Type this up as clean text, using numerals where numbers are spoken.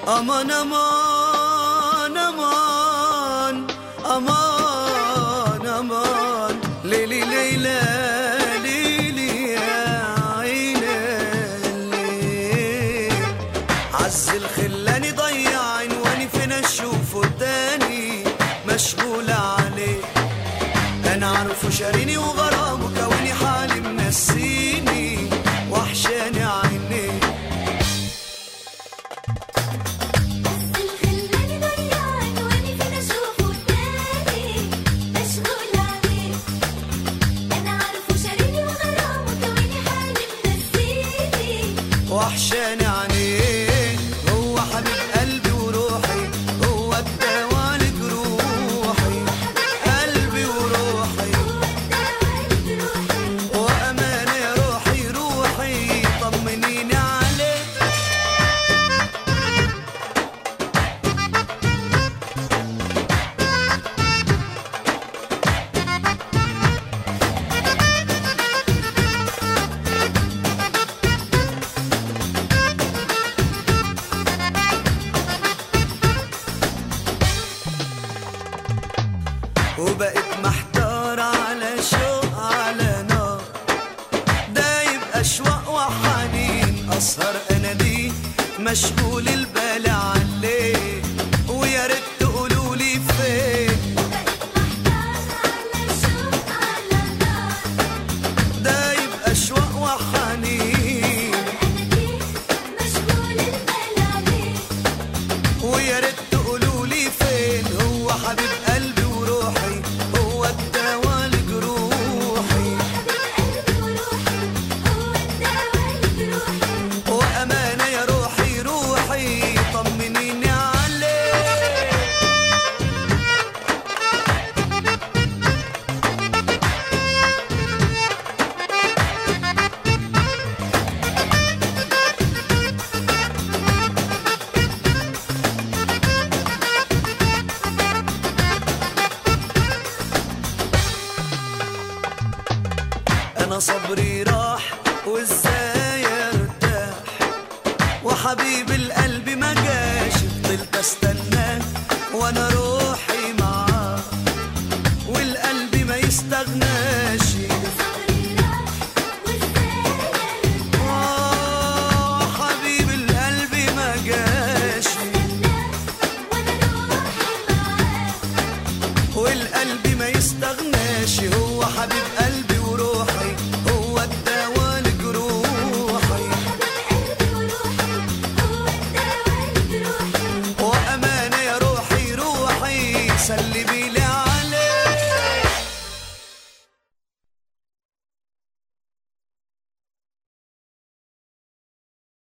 أمان أمان أمان أمان أمان ليلي ليلى ليلي يا عيني الليل عز الخلاني ضيع عنواني فين أشوفه تاني مشغولة عليه أنا عارفه شاريني وغرامه كوني حالي منسيني وحشاني عيني وحشاني عينيه هو حبيب قلبي وروحي هو الدوا لجروحي قلبي وروحي وأمانة يا روحي روحي طمنيني عليه وبقيت محتار على شوق على نار دايب أشواق وحنين أسهر أناديه مشغول البال عليه ويا ريت تقولولي فين دايب أشواق وحنين ويا ريت تقولولي فين هو حبيب قلبي وروحي هو الدوا لجروحي وأمانة يا روحي روحي طمنيني عليه أنا صبري راح وإزاي أرتاح وحبيب القلب ما جاش فضلت أستناه وأنا روحي